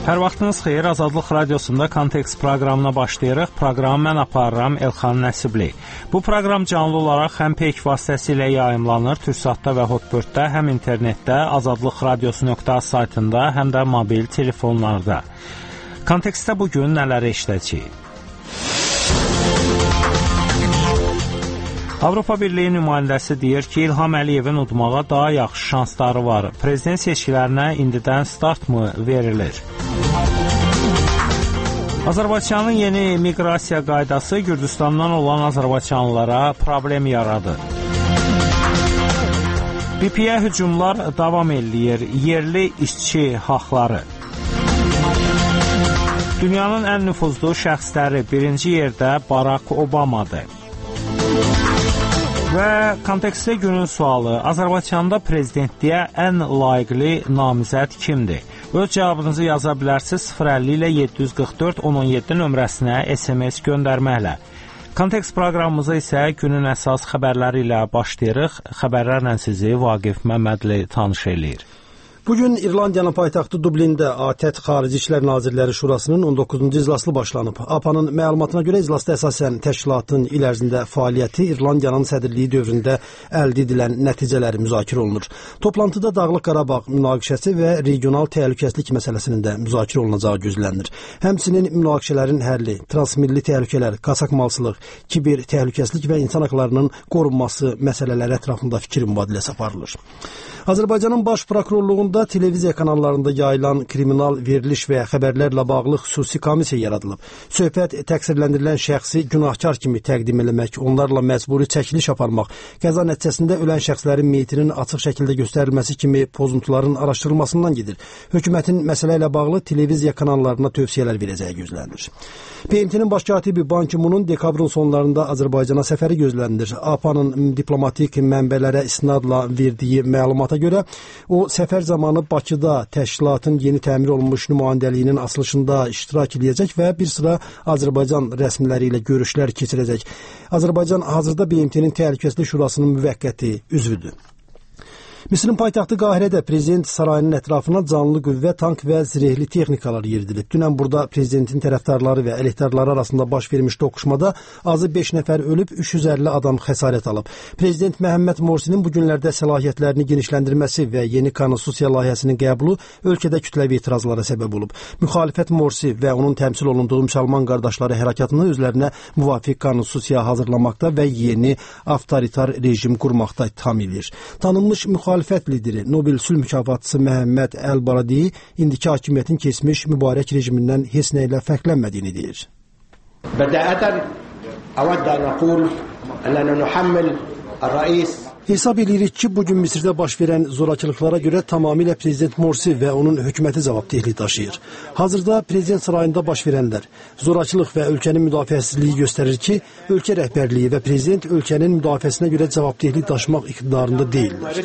Hər vaxtınız xeyir, Azadlıq Radiosunda Kontekst proqramına başlayırıq. Proqramı mən aparıram Elxan Nəsibli. Bu proqram canlı olaraq həm peyk vasitəsilə yayımlanır, Türksatda və Hotbirddə, həm internetdə, azadlıqradiosu.az saytında, həm də mobil telefonlarda. Kontekstdə bugün nələri işləyəcəyik? Avropa Birliyi nümayəndəsi deyir ki, İlham Əliyevin udmağa daha yaxşı şansları var. Prezident seçkilərinə indidən start mı verilir? Azərbaycanın yeni miqrasiya qaydası Gürcüstandan olan azərbaycanlılara problem yaradır. BP-yə hücumlar davam edir. Yerli işçi haqları. Dünyanın ən nüfuzlu şəxsləri birinci yerdə Barack Obamadır. Və kontekstdə günün sualı, Azərbaycanda prezidentliyə ən layiqli namizəd kimdir? Öz cavabınızı yaza bilərsiniz 050 ilə 744 1017 nömrəsinə SMS göndərməklə. Kontekst proqramımıza isə günün əsas xəbərləri ilə başlayırıq. Xəbərlərlə sizi Vaqif Məmmədli tanış eləyir. Bugün İrlandiyanın paytaxtı Dublində ATƏT Xarici İşlər Nazirləri Şurasının 19-cu iclası başlanıb. APA'nın məlumatına görə iclasda əsasən təşkilatın il ərzində fəaliyyəti İrlandiyanın sədrliyi dövründə əldə edilən nəticələri müzakirə olunur. Toplantıda Dağlıq Qarabağ münaqişəsi və regional təhlükəsizlik məsələsinin də müzakirə olunacağı gözlənilir. Həmçinin münaqişələrin həlli, transmilli təhlükələr, qaçaqmalçılıq, kiber təhlükəsizlik və insan haqlarının qorunması məsələləri ətrafında fikir mübadiləsi aparılır. Azərbaycanın Baş Prokurorluğunda televiziya kanallarında yayılan kriminal veriliş və xəbərlərlə bağlı xüsusi komissiya yaradılıb. Söhbət təqsirləndirilən şəxsi günahkar kimi təqdim eləmək, onlarla məcburi çəkiliş aparmaq, qəza nəticəsində ölən şəxslərin meyitinin açıq şəkildə göstərilməsi kimi pozuntuların araşdırılmasından gedir. Hökumətin məsələ ilə bağlı televiziya kanallarına tövsiyələr verəcəyi gözlənilir. BMT-nin baş katibi Ban Ki-munun dekabrın sonlarında Azərbaycana səfəri gözlənilir. APA-nın diplomatik mənbələrə istinadla verdiyi məlumata görə o səfər zamanı Bakıda təşkilatın yeni təmir olunmuş nümayəndəliyinin açılışında iştirak edəcək və bir sıra Azərbaycan rəsmiləri ilə görüşlər keçirəcək. Azərbaycan hazırda BMT-nin Təhlükəsizlik Şurasının müvəqqəti üzvüdür. Misirin paytaxtı Qahirədə prezident sarayının ətrafına canlı qüvvə, tank və zirehli texnikalar yeridilib. Dünən burada prezidentin tərəfdarları və əleyhdarları arasında baş vermiş toqquşmada azı 5 nəfər ölüb, 350 adam xəsarət alıb. Prezident Məhəmməd Morsinin bu günlərdə səlahiyyətlərini genişləndirməsi və yeni konstitusiya layihəsinin qəbulu ölkədə kütləvi etirazlara səbəb olub. Müxalifət Morsi və onun təmsil olunduğu müsəlman qardaşları hərəkatını özlərinə müvafiq konstitusiya hazırlamaqda və yeni avtoritar rejim qurmaqda ittiham edir. Tanınmış müxalifət lideri, Nobel sülh mükafatçısı Məhəmməd Əl-Baradi indiki hakimiyyətin keçmiş mübarək rejimindən heç nə ilə fərqlənmədiyini deyir. Hesab edirik ki, bugün Misirdə baş verən zorakılıqlara görə tamamilə prezident Morsi və onun hökuməti cavabdehlik daşıyır. Hazırda prezident sarayında baş verənlər, zorakılıq və ölkənin müdafiəsizliyi göstərir ki, ölkə rəhbərliyi və prezident ölkənin müdafiəsinə görə cavabdehlik daşımaq iqtidarında deyildir.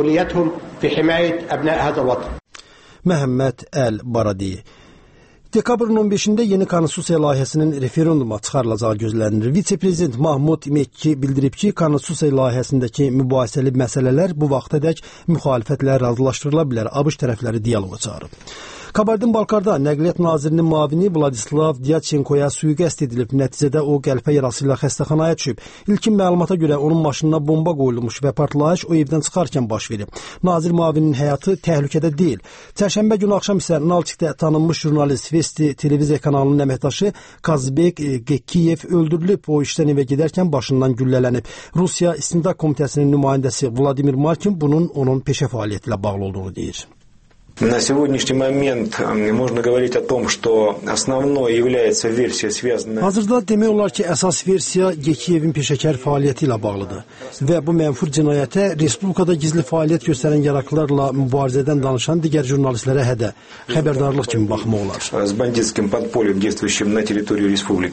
Məhəmməd Əl-Baradi. Dekabrın 15-də yeni konstitusiya layihəsinin referenduma çıxarılacağı gözlənilir. Vitse-prezident Mahmud Mekki bildirib ki, konstitusiya layihəsindəki mübahisəli məsələlər bu vaxtadək müxalifətlə razılaşdırıla bilər. ABŞ tərəfləri dialoqa çağırıb. Kabardin-Balkarda Nəqliyyat Nazirinin müavini Vladislav Dyachenkoya sui-qəsd edilib. Nəticədə o qəlpə yarası ilə xəstəxanaya düşüb. İlkin məlumata görə onun maşınına bomba qoyulmuş və partlayış o evdən çıxarkən baş verib. Nazir müavinin həyatı təhlükədə deyil. Çərşənbə günü axşam isə Nalçikdə tanınmış jurnalist Vesti televiziya kanalının əməkdaşı Kazbek Gekiyev öldürülüb. O işdən evə gedərkən başından güllələnib. Rusiya İstintaq Komitəsinin nümayəndəsi Vladimir Markin bunun onun peşə fəaliyyəti ilə bağlı olduğunu deyir. На сегодняшний момент можно говорить о том, что основной является версия, связанная... Hazırda demək olar ki, əsas versiya Gekiyevin peşəkar fəaliyyəti ilə bağlıdır və bu mənfur cinayətə Respublikada gizli fəaliyyət göstərən yaraqlılarla mübarizədən danışan digər jurnalistlərə xəbərdarlıq kimi baxmaq olar. С бандитским подпольем, действующим на территории республики.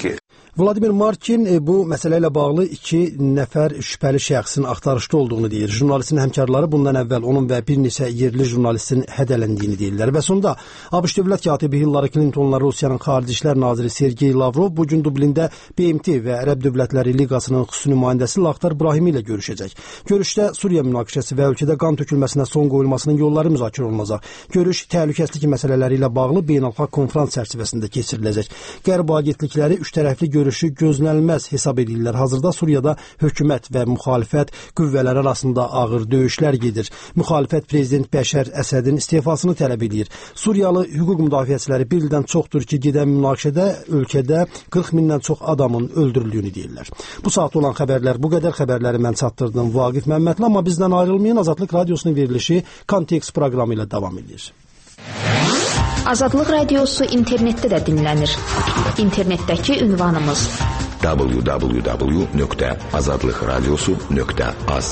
Vladimir Markin bu məsələ ilə bağlı 2 nəfər şübhəli şəxsin axtarışda olduğunu deyir. Jurnalistin həmkarları bundan əvvəl onun və bir neçə yerli jurnalistin hədələndiyini deyirlər. Və sonda ABŞ dövlət katibi Hillary Clintonla Rusiyanın xarici işlər naziri Sergey Lavrov bu gün Dublində BMT və Ərəb Dövlətləri Liqasının xüsusi nümayəndəsi Laxtar Brahimi ilə görüşəcək. Görüşdə Suriya münaqişəsi və ölkədə qan tökülməsinə son qoyulmasının yolları müzakirə olunacaq. Görüş təhlükəsizlik məsələləri ilə bağlı beynəlxalq konfrans çərçivəsində keçiriləcək. Qərb agentlikləri üç tərəfli görüşü gözlənilməz hesab edirlər. Hazırda Suriyada hökumət və müxalifət qüvvələri arasında ağır döyüşlər gedir. Müxalifət prezident Bəşər Əsədin istefasını tələb edir. Suriyalı hüquq müdafiəçiləri bir ildən çoxdur ki, gedən münaqişədə ölkədə 40 mindən çox adamın öldürüldüyünü deyirlər. Bu saat olan xəbərlər bu qədər. Xəbərləri mən çatdırdım Vaqif Məmmədli, amma bizdən ayrılmayın. Azadlıq Radiosunun verilişi Kontekst proqramı ilə davam edir. Azadlıq Radiosu internetdə də dinlənir. İnternetdəki ünvanımız www.azadlıqradiosu.az.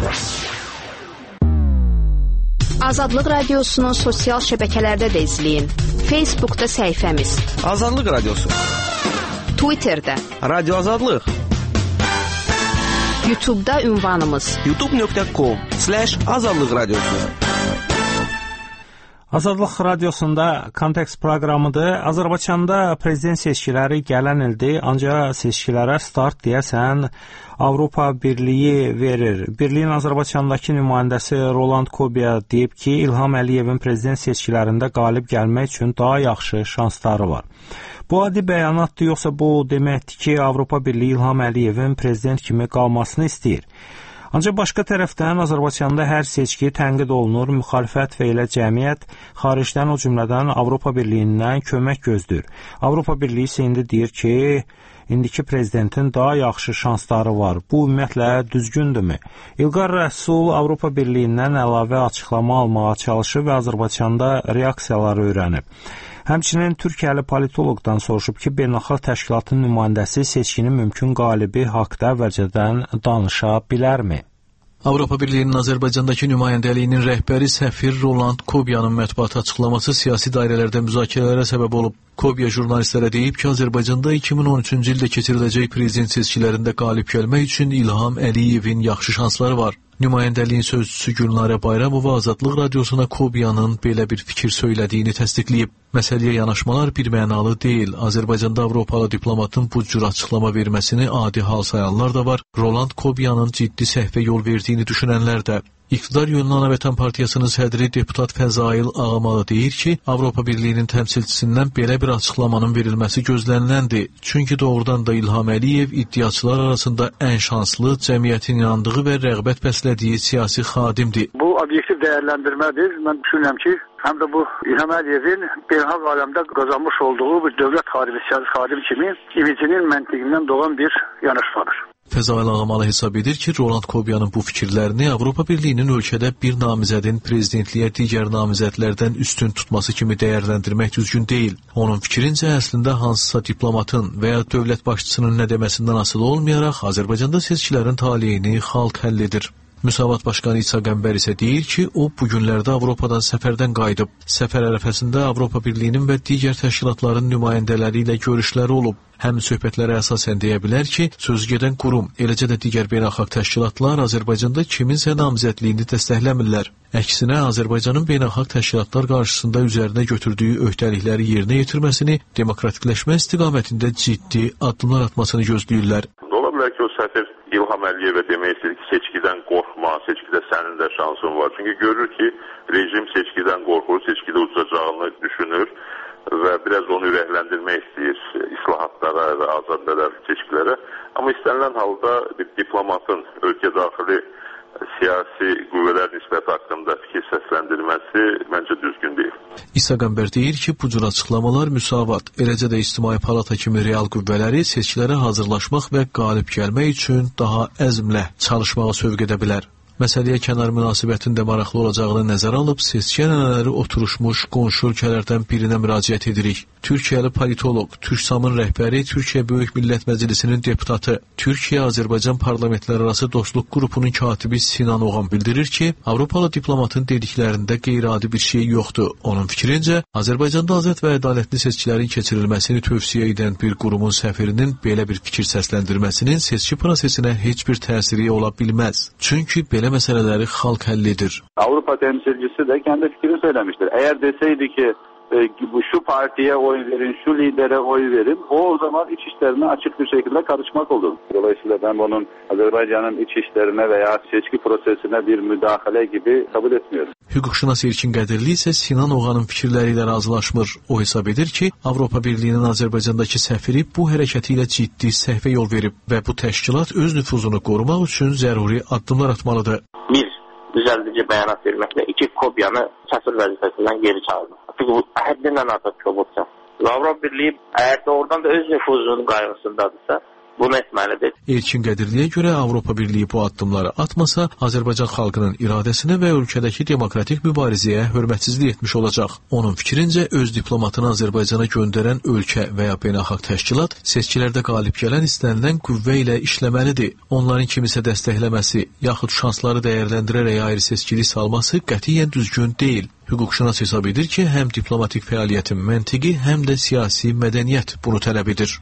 Azadlıq Radiosunu sosial şəbəkələrdə də izləyin. Facebookda səhifəmiz Azadlıq Radiosu, Twitterdə Radio Azadlıq, YouTube'da ünvanımız youtube.com/Azadlıq Radiosu. Azadlıq Radiosunda Kontekst proqramıdır. Azərbaycanda prezident seçkiləri gələn ildir, ancaq seçkilərə start deyəsən Avropa Birliyi verir. Birliyin Azərbaycandakı nümayəndəsi Roland Kobiya deyib ki, İlham Əliyevin prezident seçkilərində qalib gəlmək üçün daha yaxşı şansları var. Bu adi bəyanatdır, yoxsa bu deməkdir ki, Avropa Birliyi İlham Əliyevin prezident kimi qalmasını istəyir. Ancaq başqa tərəfdən Azərbaycanda hər seçki tənqid olunur, müxalifət və elə cəmiyyət xaricdən, o cümlədən Avropa Birliyindən kömək gözləyir. Avropa Birliyi isə indi deyir ki, indiki prezidentin daha yaxşı şansları var. Bu ümumiyyətlə düzgündürmü? İlqar Rəsul Avropa Birliyindən əlavə açıqlama almağa çalışıb və Azərbaycanda reaksiyaları öyrənib. Həmçinin Türkiyəli politoloqdan soruşub ki, beynəlxalq təşkilatın nümayəndəsi seçkinin mümkün qalibi haqda əvvəlcədən danışa bilərmi? Avropa Birliyinin Azərbaycandakı nümayəndəliyinin rəhbəri səfir Roland Kobiyanın mətbuat açıqlaması siyasi dairələrdə müzakirələrə səbəb olub. Kobiya jurnalistlərə deyib ki, Azərbaycanda 2013-cü ildə keçiriləcək prezident seçkilərində qalib gəlmək üçün İlham Əliyevin yaxşı şansları var. Nümayəndəliyin sözçüsü Gülnarə Bayramova Azadlıq Radiosuna Kobiyanın belə bir fikir söylədiyini təsdiqləyib. Məsələyə yanaşmalar birmənalı deyil. Azərbaycanda Avropalı diplomatın bu cür açıqlama verməsini adi hal sayanlar da var. Roland Kobiyanın ciddi səhvə yol verdiyini düşünənlər də. İqtidar Yönlü Ana Vətən Partiyasının sədri deputat Fəzail Ağamalı deyir ki, Avropa Birliyinin təmsilçisindən belə bir açıqlamanın verilməsi gözləniləndir. Çünki doğrudan da İlham Əliyev iddiaçılar arasında ən şanslı, cəmiyyətin inandığı və rəğbət bəslədiyi siyasi xadimdir. Bu obyektiv dəyərləndirmədir. Mən düşünürəm ki, həm də bu İlham Əliyevin beynəlxalq aləmdə qazanmış olduğu bir dövlət xadimi, siyasi xadim kimi imicinin məntiqindən doğan bir yanaşmadır. Fəzail Ağamalı hesab edir ki, Roland Kobiyanın bu fikirlərini Avropa Birliyinin ölkədə bir namizədin prezidentliyə digər namizədlərdən üstün tutması kimi dəyərləndirmək düzgün deyil. Onun fikrincə əslində hansısa diplomatın və ya dövlət başçısının nə deməsindən asılı olmayaraq Azərbaycanda seçkilərin taleyini xalq həll edir. Müsavat Başqanı İsa Qəmbər isə deyir ki, o bu günlərdə Avropadan səfərdən qayıdıb. Səfər ərəfəsində Avropa Birliyinin və digər təşkilatların nümayəndələri ilə görüşləri olub. Həmin söhbətlərə əsasən deyə bilər ki, sözügedən qurum, eləcə də digər beynəlxalq təşkilatlar Azərbaycanda kiminsə namizədliyini dəstəkləmirlər. Əksinə, Azərbaycanın beynəlxalq təşkilatlar qarşısında üzərinə götürdüyü öhdəlikləri yerinə yetirməsini, demokratikləşmə istiqamətində ciddi addımlar atmasını gözləyirlər. Ola bilər ki, o səfir İlham Əliyevə demək istəyir ki, seçkidən qorxma, seçkidə sənin də şansın var. Çünki görür ki, rejim seçkidən qorxur, seçkidə uçacağını düşünür və biraz onu ürəkləndirmək istəyir islahatlara və azad seçkilərə. Amma istənilən halda bir diplomatın ölkə daxili siyasi qüvvələr nisbəti haqqında fikir səsləndirməsi məncə düzgün deyil. İsa Qəmbər deyir ki, bu cür açıqlamalar Müsavat, eləcə də İctimai Palata kimi real qüvvələri seçkilərə hazırlaşmaq və qalib gəlmək üçün daha əzmlə çalışmağa sövq edə bilər. Məsələyə kənar münasibətin də maraqlı olacağını nəzərə alıb, seçki ənənələri oturuşmuş qonşu ölkələrdən birinə müraciət edirik. Türkiyəli politoloq, Türksamın rəhbəri, Türkiyə Böyük Millət Məclisinin deputatı, Türkiyə-Azərbaycan Parlamentlərarası Dostluq Qrupunun katibi Sinan Oğan bildirir ki, Avropalı diplomatın dediklərində qeyri-adi bir şey yoxdur. Onun fikrincə, Azərbaycanda azad və ədalətli seçkilərin keçirilməsini tövsiyə edən bir qurumun səfirinin belə bir fikir səsləndirməsinin seçki prosesinə heç bir təsiri ola bilməz. Çünki belə məsələləri xalq həll edir. Avrupa temsilcisi de kendi fikrini söylemiştir. Eğer deseydi ki şu partiye oy verin, şu lidere oy verin, o zaman iç işlerine açık bir şekilde karışmak olur. Dolayısıyla ben bunun Azerbaycan'ın iç işlerine veya seçki prosesine bir müdahale gibi kabul etmiyorum. Hüquqşünas Elçin Qədirli isə Sinan Oğanın fikirləri ilə razılaşmır. O hesab edir ki, Avropa Birliyinin Azərbaycandakı səfiri bu hərəkəti ilə ciddi səhvə yol verib və bu təşkilat öz nüfuzunu qorumaq üçün zəruri addımlar atmalıdır. Bir, düzəldici bəyanat verməklə iki Kobyanı səfir vəzifəsindən geri çağırdı. Çünki bu həddindən artıq kobudsa. Avropa Birliyi əgər doğrudan da öz nüfuzunun qayğısındadırsa, bunu etməlidir. Elçin Qədirliyə görə Avropa Birliyi bu addımları atmasa, Azərbaycan xalqının iradəsinə və ölkədəki demokratik mübarizəyə hörmətsizlik etmiş olacaq. Onun fikrincə, öz diplomatını Azərbaycana göndərən ölkə və ya beynəlxalq təşkilat seçkilərdə qalib gələn istənilən qüvvə ilə işləməlidir. Onların kimisə dəstəkləməsi, yaxud şansları dəyərləndirərək ayrı seçkilik salması qətiyyən düzgün deyil. Hüquqşünas hesab edir ki, həm diplomatik fəaliyyətin məntiqi, həm də siyasi mədəniyyət bunu tələb edir.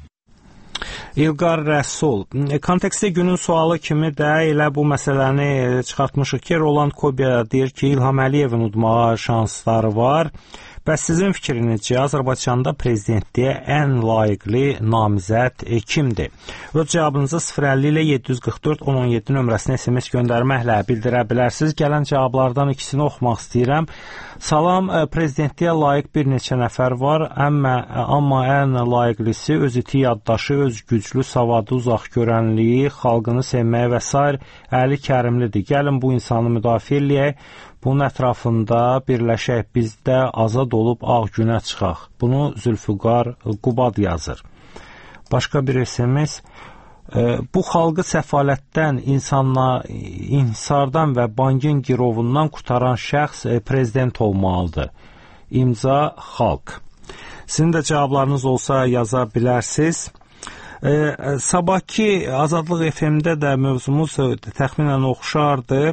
İlqar Rəsul, kontekstdə günün sualı kimi də elə bu məsələni çıxartmışıq ki, Roland Kobya deyir ki, İlham Əliyevin udmağa şansları var. Bəs sizin fikrinizcə Azərbaycanda prezidentliyə ən layiqli namizəd kimdir? Öz cavabınızı 050 ilə 744 1017 nömrəsinə SMS göndərməklə bildirə bilərsiniz. Gələn cavablardan ikisini oxumaq istəyirəm. Salam, prezidentliyə layiq bir neçə nəfər var, amma ən layiqlisi öz iti yaddaşı, öz güclü, savadı, uzaq görənliyi, xalqını sevməyi və s. Əli Kərimlidir. Gəlin bu insanı müdafiə eləyək. Bunun ətrafında birləşək, biz də azad olub ağ günə çıxaq. Bunu Zülfüqar Qubad yazır. Başqa bir SMS. Bu xalqı səfalətdən, inhisardan və bankın girovundan qutaran şəxs prezident olmalıdır. İmza xalq. Sizin də cavablarınız olsa yaza bilərsiniz. Sabahki Azadlıq FM-də də mövzumuz təxminən oxşardı.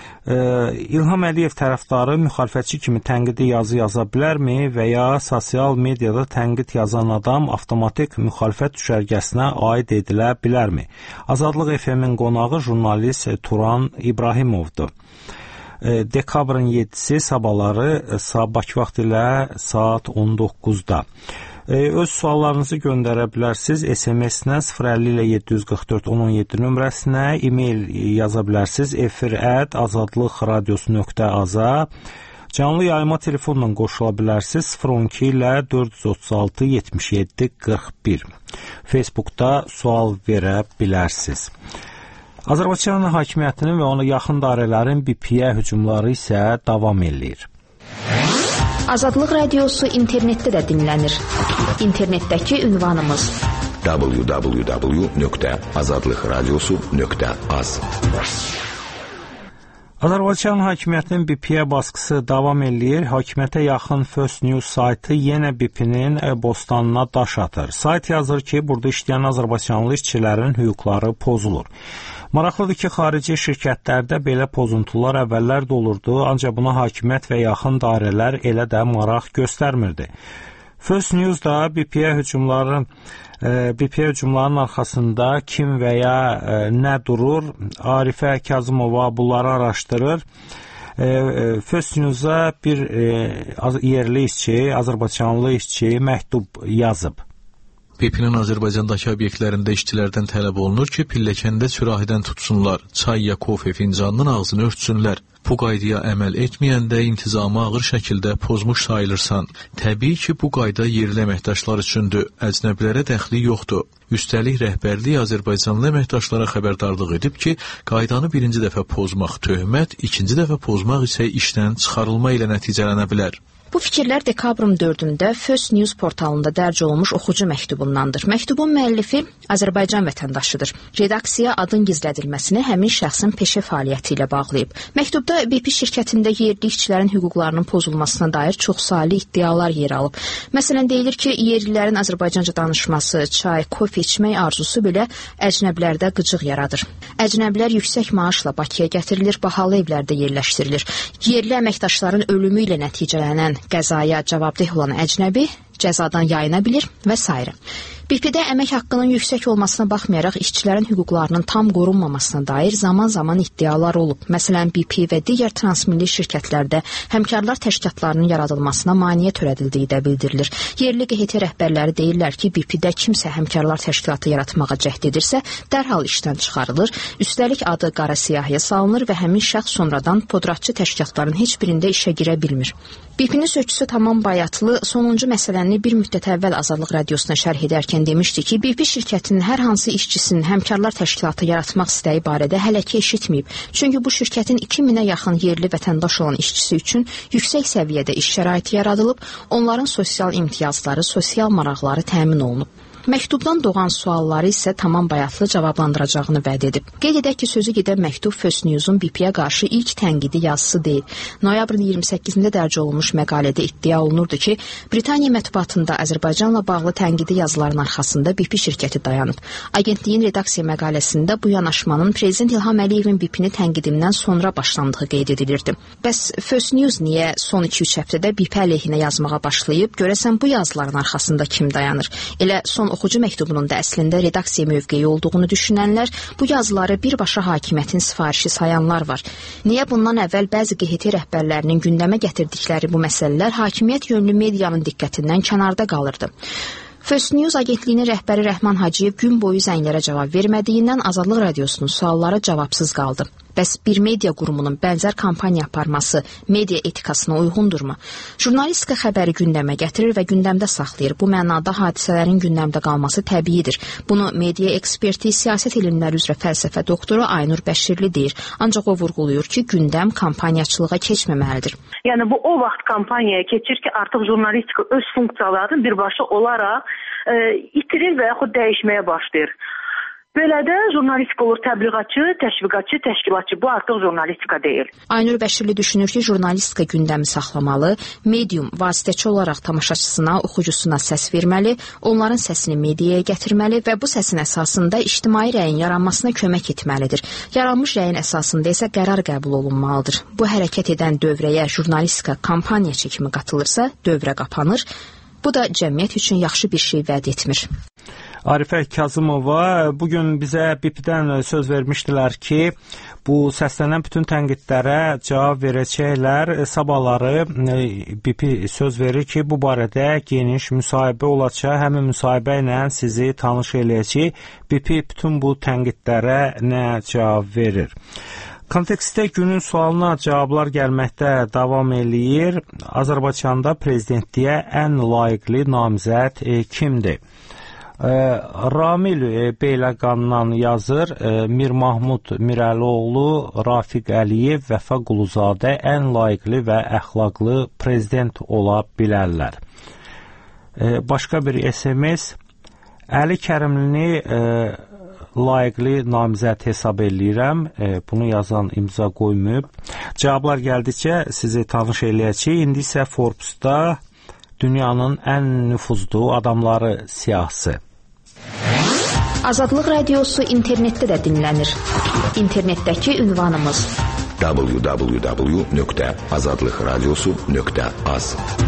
İlham Əliyev tərəfdarı müxalifətçi kimi tənqidi yazı yaza bilərmi və ya sosial mediada tənqid yazan adam avtomatik müxalifət düşərgəsinə aid edilə bilərmi? Azadlıq FM-in qonağı jurnalist Turan İbrahimovdur. Dekabrın 7-si sabahları Bakı vaxtı ilə saat 19-da. Öz suallarınızı göndərə bilərsiniz. SMS-nə 050 ilə 744 1017 nömrəsinə, e-mail yaza bilərsiniz. efir@azadlıqradiosu.az. Canlı yayıma telefonla qoşula bilərsiniz. 012 ilə 436 77 41. Facebookda sual verə bilərsiniz. Azərbaycan hakimiyyətinin və ona yaxın dairələrin BP-yə hücumları isə davam edir. Azadlıq Radiosu internetdə də dinlənir. İnternetdəki ünvanımız www.azadlıqradiosu.az. Azərbaycan hakimiyyətinin BP-yə baskısı davam edir. Hakimiyyətə yaxın First News saytı yenə BP-nin bostanına daş atır. Sayt yazır ki, burada işləyən azərbaycanlı işçilərin hüquqları pozulur. Maraqlıdır ki, xarici şirkətlərdə belə pozuntular əvvəllər də olurdu, ancaq buna hakimiyyət və yaxın dairələr elə də maraq göstərmirdi. First News da BP-yə hücumların arxasında kim və ya nə durur, Arifə Kazımova bunları araşdırır. First News-a bir yerli işçi, azərbaycanlı işçi məktub yazıb. BP-nin Azərbaycandakı obyektlərində işçilərdən tələb olunur ki, pilləkəndə sürahidən tutsunlar, çay ya kofe fincanının ağzını örtsünlər. Bu qaydaya əməl etməyəndə intizamı ağır şəkildə pozmuş sayılırsan. Təbii ki, bu qayda yerli əməkdaşlar üçündür, əcnəbilərə dəxli yoxdur. Üstəlik rəhbərlik Azərbaycanlı əməkdaşlara xəbərdarlıq edib ki, qaydanı birinci dəfə pozmaq töhmət, ikinci dəfə pozmaq isə işdən çıxarılma ilə nəticələnə bilər. Bu fikirlər dekabrın 4-də First News portalında dərc olunmuş oxucu məktubundandır. Məktubun müəllifi Azərbaycan vətəndaşıdır. Redaksiya adın gizlədilməsini həmin şəxsin peşə fəaliyyəti ilə bağlayıb. Məktubda BP şirkətində yerli işçilərin hüquqlarının pozulmasına dair çoxsaylı iddialar yer alıb. Məsələn, deyilir ki, yerlilərin Azərbaycanca danışması, çay, kofe içmək arzusu belə əcnəbilərdə qıcıq yaradır. Əcnəbilər yüksək maaşla Bakıya gətirilir, bahalı evlərdə yerləşdirilir. Yerli əməkdaşların ölümü ilə nəticələnən qəzaya cavabdeh olan əcnəbi cəzadan yayına bilir və s. BP-də əmək haqqının yüksək olmasına baxmayaraq işçilərin hüquqlarının tam qorunmamasına dair zaman-zaman iddialar olub. Məsələn, BP və digər transmilli şirkətlərdə həmkarlar təşkilatlarının yaradılmasına maneə törədildiyi də bildirilir. Yerli QHT rəhbərləri deyirlər ki, BP-də kimsə həmkarlar təşkilatı yaratmağa cəhd edirsə, dərhal işdən çıxarılır, üstəlik adı qara siyahıya salınır və həmin şəxs sonradan podratçı təşkilatların heç birində işə girə bilmir. BP-nin sözçüsü Tamam Bayatlı sonuncu məsələni bir müddət əvvəl Azadlıq Radiosuna şərh edərkən demişdi ki, BP şirkətinin hər hansı işçisinin həmkarlar təşkilatı yaratmaq istəyi barədə hələ ki eşitməyib. Çünki bu şirkətin 2000-ə yaxın yerli vətəndaş olan işçisi üçün yüksək səviyyədə iş şəraiti yaradılıb, onların sosial imtiyazları, sosial maraqları təmin olunub. Məktubdan doğan sualları isə Tamam Bayatlı cavablandıracağını vəd edib. Qeyd edək ki, sözü gedən məktub First News-un BP-yə qarşı ilk tənqidi yazısı deyil. Noyabrın 28-də dərc olunmuş məqalədə iddia olunurdu ki, Britaniya mətbuatında Azərbaycanla bağlı tənqidi yazıların arxasında BP şirkəti dayanıb. Agentliyin redaksiya məqaləsində bu yanaşmanın Prezident İlham Əliyevin BP-ni tənqidindən sonra başlandığı qeyd edilirdi. Bəs First News niyə son 2-3 həftədə BP əleyhinə yazmağa başlayıb? Görəsən bu yazıların arxasında kim dayanır? Elə son oxucu məktubunun da əslində redaksiya mövqeyi olduğunu düşünənlər, bu yazıları birbaşa hakimiyyətin sifarişi sayanlar var. Niyə bundan əvvəl bəzi QHT rəhbərlərinin gündəmə gətirdikləri bu məsələlər hakimiyyət yönlü medianın diqqətindən kənarda qalırdı? First News agentliyinin rəhbəri Rəhman Hacıyev gün boyu zənglərə cavab vermədiyindən Azadlıq Radiosunun sualları cavabsız qaldı. Bəs bir media qurumunun bənzər kampaniya aparması media etikasına uyğundurmu? Jurnalistika xəbəri gündəmə gətirir və gündəmdə saxlayır. Bu mənada hadisələrin gündəmdə qalması təbiidir. Bunu media eksperti, siyasət elmləri üzrə fəlsəfə doktoru Aynur Bəşirli deyir. Ancaq o vurğulayır ki, gündəm kampaniyaçılığa keçməməlidir. Yəni bu o vaxt kampaniyaya keçir ki, artıq jurnalistika öz funksiyalarını birbaşa olaraq itirir və yaxud dəyişməyə başlayır. Belə də jurnalistika olur təbliğatçı, təşviqatçı, təşkilatçı. Bu artıq jurnalistika deyil. Aynur Bəşirli düşünür ki, jurnalistika gündəmi saxlamalı, medium vasitəçi olaraq tamaşaçısına, oxucusuna səs verməli, onların səsini mediaya gətirməli və bu səsin əsasında ictimai rəyin yaranmasına kömək etməlidir. Yaranmış rəyin əsasında isə qərar qəbul olunmalıdır. Bu hərəkət edən dövrəyə jurnalistika kampaniya çəkimi qatılırsa, dövrə qapanır. Bu da cəmiyyət üçün yaxşı bir şey vəd etmir. Arifə Kazımova bugün bizə BP-dən söz vermişdilər ki, bu səslənən bütün tənqidlərə cavab verəcəklər. Sabahları BP söz verir ki, bu barədə geniş müsahibə olacaq. Həmin müsahibə ilə sizi tanış eləyəcək. BP bütün bu tənqidlərə nə cavab verir? Kontekstdə günün sualına cavablar gəlməkdə davam eləyir. Azərbaycanda prezidentliyə ən layiqli namizəd kimdir? Ramil Beyləqandan yazır, Mir Mahmud Mirəlioğlu, Rafiq Əliyev, Vəfa Quluzadə ən layiqli və əxlaqlı prezident ola bilərlər. Başqa bir SMS, Əli Kərimlini layiqli namizəd hesab eləyirəm. Bunu yazan imza qoymayıb. Cavablar gəldikcə sizi tanış eləyəcək. İndi isə Forbes-da dünyanın ən nüfuzlu adamları siyahısı. Azadlıq Radiosu internetdə də dinlənir. İnternetdəki ünvanımız www.azadlıqradiosu.az.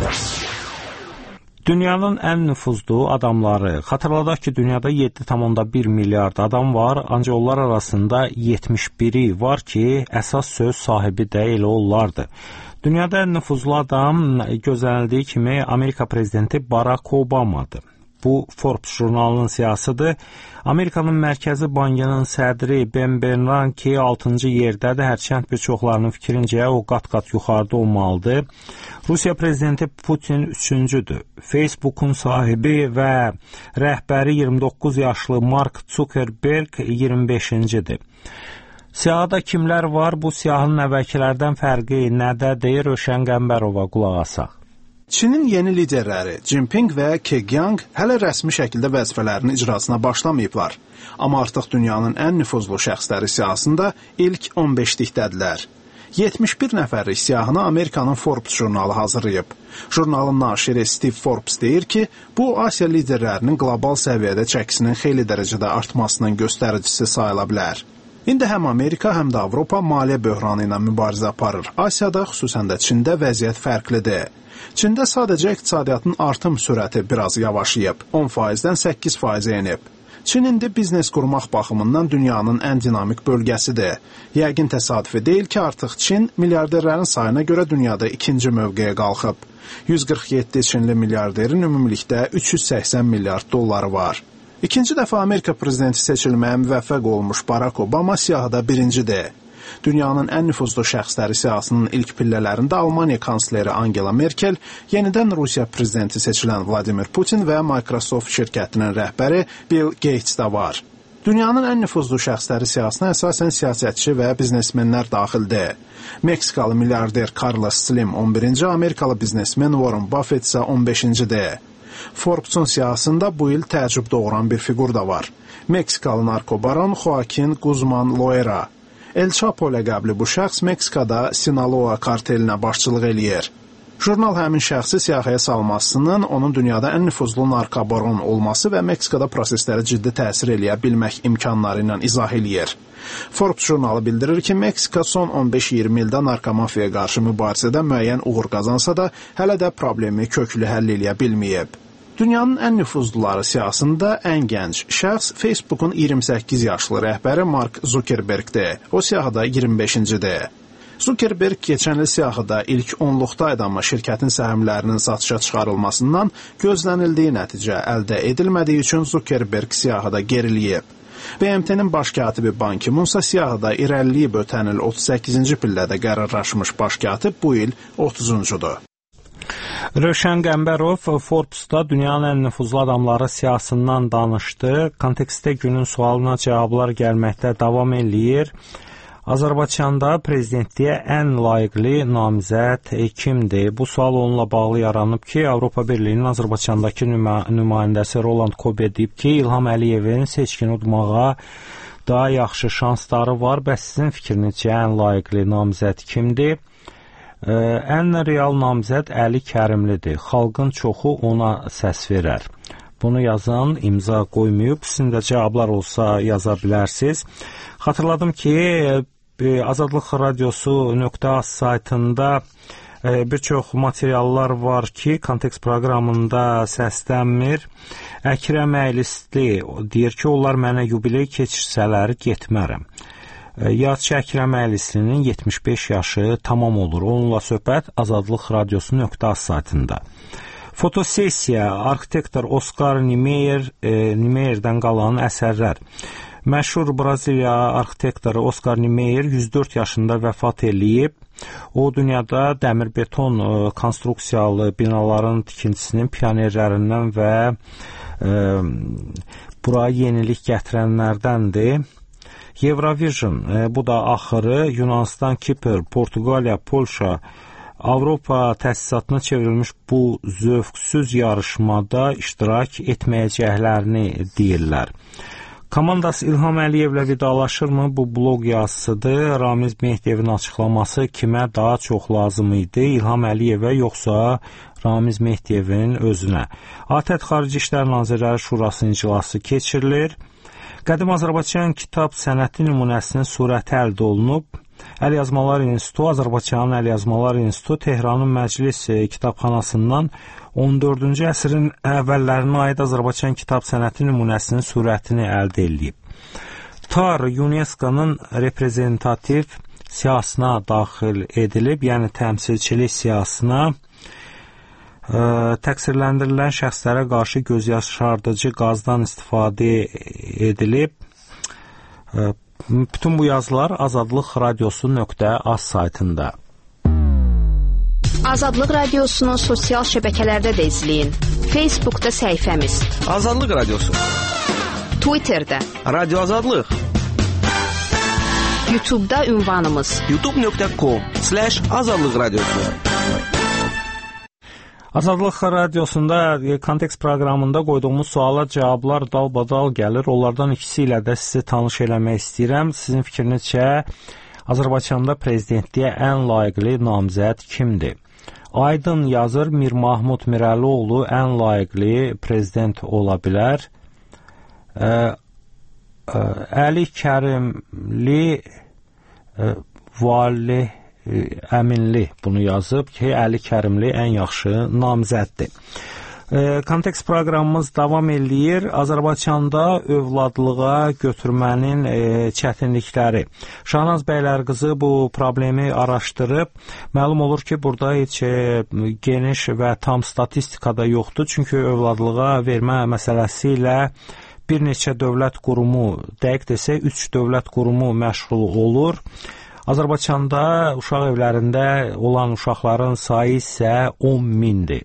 Dünyanın ən nüfuzlu adamları. Xatırladaq ki, dünyada 7,1 milyard adam var, ancaq onlar arasında 71-i var ki, əsas söz sahibi də elə onlardır. Dünyada ən nüfuzlu adam gözlənildiyi kimi Amerika prezidenti Barack Obama'dır. Bu Forbes jurnalının siyasıdır. Amerikanın Mərkəzi Bankının sədri Ben Bernanke 6-cı yerdədir. Hərçənd bir çoxlarının fikrincə o qat-qat yuxarıda olmalıdır. Rusiya prezidenti Putin 3-cüdür. Facebook'un sahibi və rəhbəri 29 yaşlı Mark Zuckerberg 25-cidir. Siyahıda kimlər var? Bu siyahının əvvəlkilərdən fərqi nədə deyir? Rövşən Qəmbərova qulaq asaq. Çinin yeni liderləri Jinping və Keqiang hələ rəsmi şəkildə vəzifələrinin icrasına başlamayıblar. Amma artıq dünyanın ən nüfuzlu şəxsləri siyahısında ilk 15-likdədirlər. 71 nəfərlik siyahını Amerikanın Forbes jurnalı hazırlayıb. Jurnalın naşiri Steve Forbes deyir ki, bu Asiya liderlərinin qlobal səviyyədə çəkisinin xeyli dərəcədə artmasının göstəricisi sayıla bilər. İndi həm Amerika, həm də Avropa maliyyə böhranı ilə mübarizə aparır. Asiyada, xüsusən də Çində vəziyyət fərqlidir. Çində sadəcə iqtisadiyyatın artım sürəti biraz yavaşlayıb, 10%-dən 8%-ə enib. Çin indi biznes qurmaq baxımından dünyanın ən dinamik bölgəsidir. Yəqin təsadüfi deyil ki, artıq Çin milyarderlərin sayına görə dünyada ikinci mövqeyə qalxıb. 147 Çinli milyarderin ümumilikdə 380 milyard dolları var. İkinci dəfə Amerika prezidenti seçilməyə müvəffəq olmuş Barack Obama siyahıda birincidir. Dünyanın ən nüfuzlu şəxsləri siyahısının ilk pillələrində Almaniya kansleri Angela Merkel, yenidən Rusiya prezidenti seçilən Vladimir Putin və Microsoft şirkətinin rəhbəri Bill Gates də var. Dünyanın ən nüfuzlu şəxsləri siyahısına əsasən siyasətçi və biznesmenlər daxildir. Meksikalı milyarder Carlos Slim 11-ci, Amerikalı biznesmen Warren Buffett isə 15-cidir. Forbes-un siyahısında bu il təəccüb doğuran bir fiqur da var. Meksikalı narkobaron Joaquin Guzman Loera. El Chapo ləqəbli bu şəxs Meksikada Sinaloa kartelinə başçılıq eləyir. Jurnal həmin şəxsi siyahıya salmasının onun dünyada ən nüfuzlu narkobaron olması və Meksikada proseslərə ciddi təsir eləyə bilmək imkanları ilə izah eləyir. Forbes jurnalı bildirir ki, Meksika son 15-20 ildə narkomafiyaya qarşı mübarizədə müəyyən uğur qazansa da, hələ də problemi köklü həll eləyə bilməyib. Dünyanın ən nüfuzluları siyahısında ən gənc şəxs Facebook'un 28 yaşlı rəhbəri Mark Zuckerberg'dir. O siyahıda 25-cidir. Zuckerberg keçən il siyahıda ilk 10-luqdaydı, amma şirkətin səhmlərinin satışa çıxarılmasından gözlənildiyi nəticə əldə edilmədiyi üçün Zuckerberg siyahıda geriləyib. BMT-nin baş katibi Ban Ki-moon siyahıda irəliləyib, ötən il 38-ci pillədə qərarlaşmış baş katib bu il 30-cudur. Rövşən Qəmbərov Forbes-da dünyanın ən nüfuzlu adamları siyahısından danışdı. Kontekstdə günün sualına cavablar gəlməkdə davam eləyir. Azərbaycanda prezidentliyə ən layiqli namizəd kimdir? Bu sual onunla bağlı yaranıb ki, Avropa Birliyinin Azərbaycandakı nümayəndəsi Roland Kobe deyib ki, İlham Əliyevin seçkini udmağa daha yaxşı şansları var. Bəs sizin fikrinizcə ən layiqli namizəd kimdir? Ən real namizəd Əli Kərimlidir. Xalqın çoxu ona səs verər. Bunu yazan imza qoymayıb. Sizin də cavablar olsa yaza bilərsiniz. Xatırladım ki, Azadlıq Radiosu.az saytında bir çox materiallar var ki, kontekst proqramında səslənmir. Əkrəm Əylisli deyir ki, onlar mənə yubiley keçirsələri getmərəm. Yazıçı Əkrəm Əylislinin 75 yaşı tamam olur. Onunla söhbət Azadlıq Radiosu.az saytında. Fotosessiya, arxitektor Oskar Niemeyerdən qalan əsərlər. Məşhur Braziliya arxitektoru Oskar Niemeyer 104 yaşında vəfat eləyib. O, dünyada dəmir-beton konstruksiyalı binaların tikintisinin pionerlərindən və buraya yenilik gətirənlərdəndir. Eurovision, bu da axırı Yunanistan, Kipr, Portuqaliya, Polşa, Avropa təsisatına çevrilmiş bu zövqsüz yarışmada iştirak etməyəcəklərini deyirlər. Komandası İlham Əliyevlə vidalaşırmı? Bu blog yazısıdır. Ramiz Mehdiyevin açıqlaması kimə daha çox lazım idi? İlham Əliyevə yoxsa Ramiz Mehdiyevin özünə? ATƏT Xarici İşlər Nazirləri Şurası iclası keçirilir. Qədim Azərbaycan kitab sənəti nümunəsinin surəti əldə olunub. Əlyazmalar İnstitutu, Azərbaycanın Əlyazmalar İnstitutu Tehranın Məclis kitabxanasından 14-cü əsrin əvvəllərinə aid Azərbaycan kitab sənəti nümunəsinin surətini əldə edib. TAR UNESCO-nun reprezentativ siyahısına daxil edilib, yəni təmsilçilik siyahısına. Təqsirləndirilən şəxslərə qarşı gözyaşardıcı qazdan istifadə edilib. Bütün bu yazılar Azadlıq Radiosu.az saytında. Azadlıq Radiosunu sosial şəbəkələrdə də izləyin. Facebookda səhifəmiz Azadlıq Radiosu, Twitterdə Radio Azadlıq, YouTube'da ünvanımız youtube.com/azadlıq radiosu. Azadlıq radiosunda kontekst proqramında qoyduğumuz suala cavablar dalbadal gəlir. Onlardan ikisi ilə də sizi tanış eləmək istəyirəm. Sizin fikrinizcə Azərbaycanda prezidentliyə ən layiqli namizəd kimdir? Aydın yazır, Mir Mahmud Mirəlioğlu ən layiqli prezident ola bilər. Əli Kərimli Vali Əminli bunu yazıb ki, Əli Kərimli ən yaxşı namizəddir. Kontekst proqramımız davam eləyir. Azərbaycanda övladlığa götürmənin çətinlikləri. Şahnaz Bəylərqızı bu problemi araşdırıb. Məlum olur ki, burada heç geniş və tam statistika da yoxdur. Çünki övladlığa vermə məsələsi ilə bir neçə dövlət qurumu, dəqiq desə 3 dövlət qurumu məşğul olur. Azərbaycanda uşaq evlərində olan uşaqların sayı isə 10.000-dir.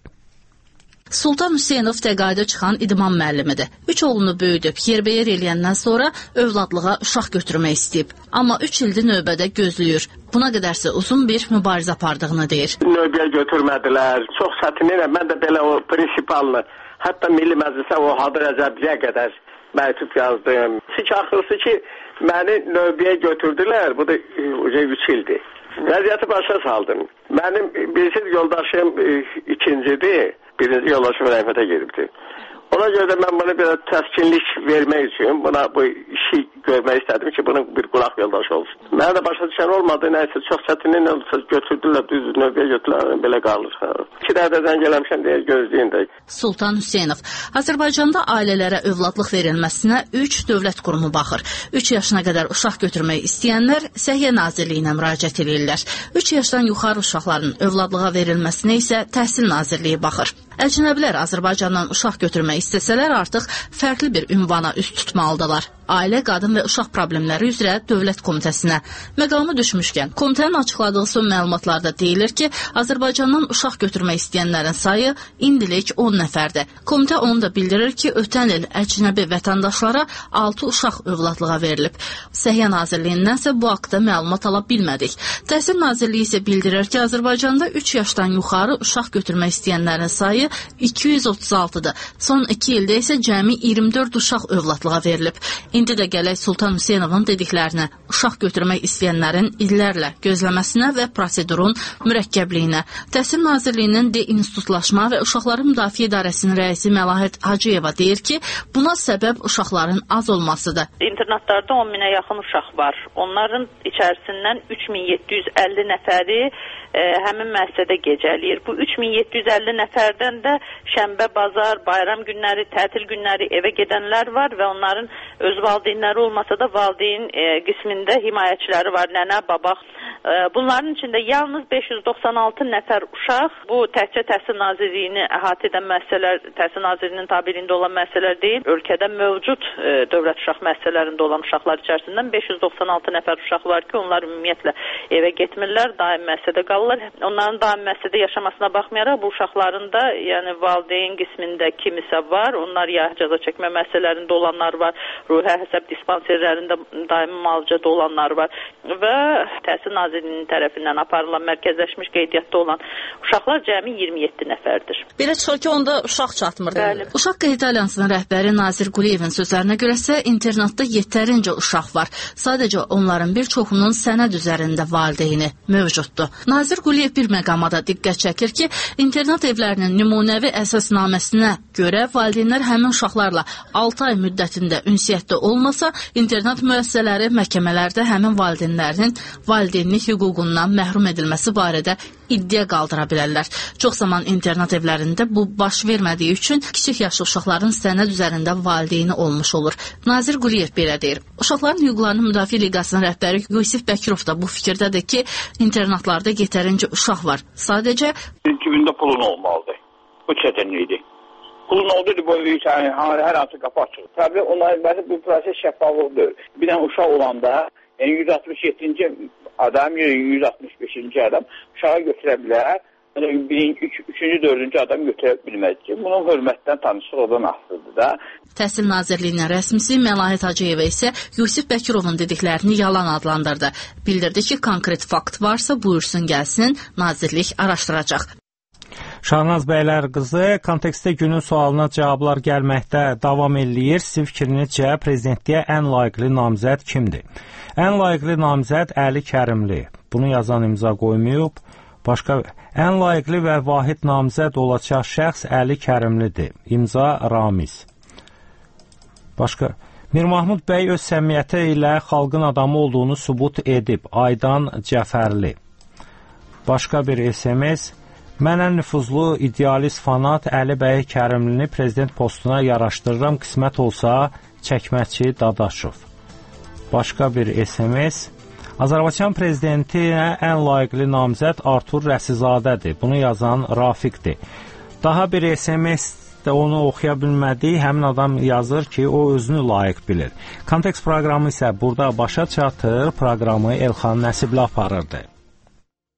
Sultan Hüseynov təqaüdə çıxan idman müəllimidir. 3 oğlunu böyüdüb, yerbəyer eləyəndən sonra övladlığa uşaq götürmək istəyib. Amma 3 ildir növbədə gözləyir. Buna qədərsə uzun bir mübarizə apardığını deyir. Növbəyə götürmədilər. Çox çətinliklə mən də belə o prinsipalını, hətta Milli Məclisə o Hadır Əcəbliyə qədər məktub yazdım. Axırısı ki, məni növbəyə götürdülər. Bu da 3 ildir. Vəziyyəti başa saldım. Mənim birisi yoldaşım ikincidir. Birinci yoldaşım rəhmətə gedibdir. Ona görə də mən buna biraz təskinlik vermək üçün bu işi görmək istədim ki, bunun bir qulaq yoldaşı olsun. Mənə də başa düşən olmadı, nəysə çox çətinliklə götürdülər, düz növbəyə götürdülər, belə qalır. 2 dəfə zəng eləmişəm deyə gözləyin də. Sultan Hüseynov, Azərbaycanda ailələrə övladlıq verilməsinə 3 dövlət qurumu baxır. 3 yaşına qədər uşaq götürmək istəyənlər Səhiyyə Nazirliyinə müraciət edirlər. 3 yaşdan yuxarı uşaqların övladlığa verilməsinə isə Təhsil Nazirliyi baxır. Əcnəbilər Azərbaycandan uşaq götürmək istəsələr artıq fərqli bir ünvana üst tutmalıdırlar. Ailə, Qadın və Uşaq Problemləri üzrə Dövlət Komitəsinə. Məqamı düşmüşkən, komitənin açıqladığı son məlumatlarda deyilir ki, Azərbaycandan uşaq götürmək istəyənlərin sayı indilik 10 nəfərdir. Komitə onu da bildirir ki, ötən il əcnəbi vətəndaşlara 6 uşaq övladlığa verilib. Səhiyyə Nazirliyindənsə bu haqda məlumat ala bilmədik. Təhsil Nazirliyi isə bildirir ki, Azərbaycanda 3 yaşdan yuxarı uşaq götürmək istəyənlərin sayı 236-dır. Son 2 ildə isə cəmi 24 uşaq övladlığa verilib. İndi də gələk Sultan Hüseynovun dediklərinə, uşaq götürmək istəyənlərin illərlə gözləməsinə və prosedurun mürəkkəbliyinə. Təhsil Nazirliyinin deinstitutlaşma və Uşaqların Müdafiə İdarəsinin rəisi Məlahət Hacıyeva deyir ki, buna səbəb uşaqların az olmasıdır. İnternatlarda 10.000-ə yaxın uşaq var. Onların içərisindən 3.750 nəfəri həmin müəssisədə gecələyir. Bu 3.750 nəfərdən də şənbə, bazar, bayram günləri, tətil günləri evə gedənlər var və onların öz valideynləri olmasa da valideyn qismində himayəçiləri var, nənə, babaq. Bunların içində yalnız 596 nəfər uşaq, bu təkcə Təhsil Nazirliyini əhatə edən müəssisələr, Təhsil Nazirliyinin tabeliyində olan müəssisələr deyil, ölkədə mövcud dövlət uşaq müəssisələrində olan uşaqlar içərisindən 596 nəfər uşaq var ki, onlar ümumiyyətlə evə getmirlər, daim müəssisədə qalırlar. Onların daim müəssisədə yaşamasına baxmayaraq, bu uşaqların da, yəni valideyn qismində kimisə var, onlar ya cəza çəkmə müəssisələrində olanlar var, ruhi həsəb dispanserlərində daimi müalicədə olanlar var və Təhsil Nazirliyinin tərəfindən aparılan mərkəzləşmiş qeydiyyatda olan uşaqlar cəmi 27 nəfərdir. Belə çıxır ki, onda uşaq çatmır. Uşaq Qeydi Alyansının rəhbəri Nazir Quliyevin sözlərinə görəsə, internatda yetərincə uşaq var. Sadəcə onların bir çoxunun sənəd üzərində valideyni mövcuddur. Nazir Quliyev bir məqama da diqqət çəkir ki, internat evlərinin nümunəvi əsasnaməsinə görə valideynlər həmin uşaqlarla 6 ay müddətində ünsiyyətdə olmasa, internat müəssisələri məhkəmələrdə həmin valideynlərin valideynlik hüququndan məhrum edilməsi barədə iddia qaldıra bilərlər. Çox zaman internat evlərində bu baş vermədiyi üçün kiçik yaşlı uşaqların sənəd üzərində valideyni olmuş olur. Nazir Quliyev belə deyir. Uşaqların Hüquqlarının Müdafiə Liqasının rəhbəri Yusif Bəkirov da bu fikirdədir ki, internatlarda yetərincə uşaq var. Sadəcə cibində pulun olmalıdır. Bu çətinlikdir. Pulun olduğu bu hər hansı qapı açılır. Təbii onların bu proses şəffaflıqdır. Bir dənə uşaq olanda 167-ci adam, 165-ci adam uşağı götürə bilər. 3-cü, 4-cü adam götürə bilməz ki, bunun hörmətdən tanışlıqdan asılıdır da. Təhsil Nazirliyinin rəsmisi Məlahət Hacıyeva isə Yusif Bəkirovun dediklərini yalan adlandırdı. Bildirdi ki, konkret fakt varsa buyursun gəlsin, Nazirlik araşdıracaq. Şahnaz bəylər qızı, kontekstdə günün sualına cavablar gəlməkdə davam eləyir. Sizin fikrinizcə prezidentliyə ən layiqli namizəd kimdir? Ən layiqli namizəd Əli Kərimli. Bunu yazan imza qoymayıb. Başqa ən layiqli və vahid namizəd olacaq şəxs Əli Kərimlidir. İmza Ramiz. Başqa Mir Mahmud bəy öz səmiyyəti ilə xalqın adamı olduğunu sübut edib. Aydan Cəfərli. Başqa bir SMS. Mən ən nüfuzlu idealist fanat Əli bəy Kərimlini prezident postuna yaraşdırıram. Qismət olsa Çəkməçi Dadaşov. Başqa bir SMS. Azərbaycan prezidentinə ən layiqli namizəd Artur Rəsizadədir. Bunu yazan Rafiqdir. Daha bir SMS də onu oxuya bilmədik. Həmin adam yazır ki, o özünü layiq bilir. Kontekst proqramı isə burada başa çatır. Proqramı Elxan Nəsibli aparırdı.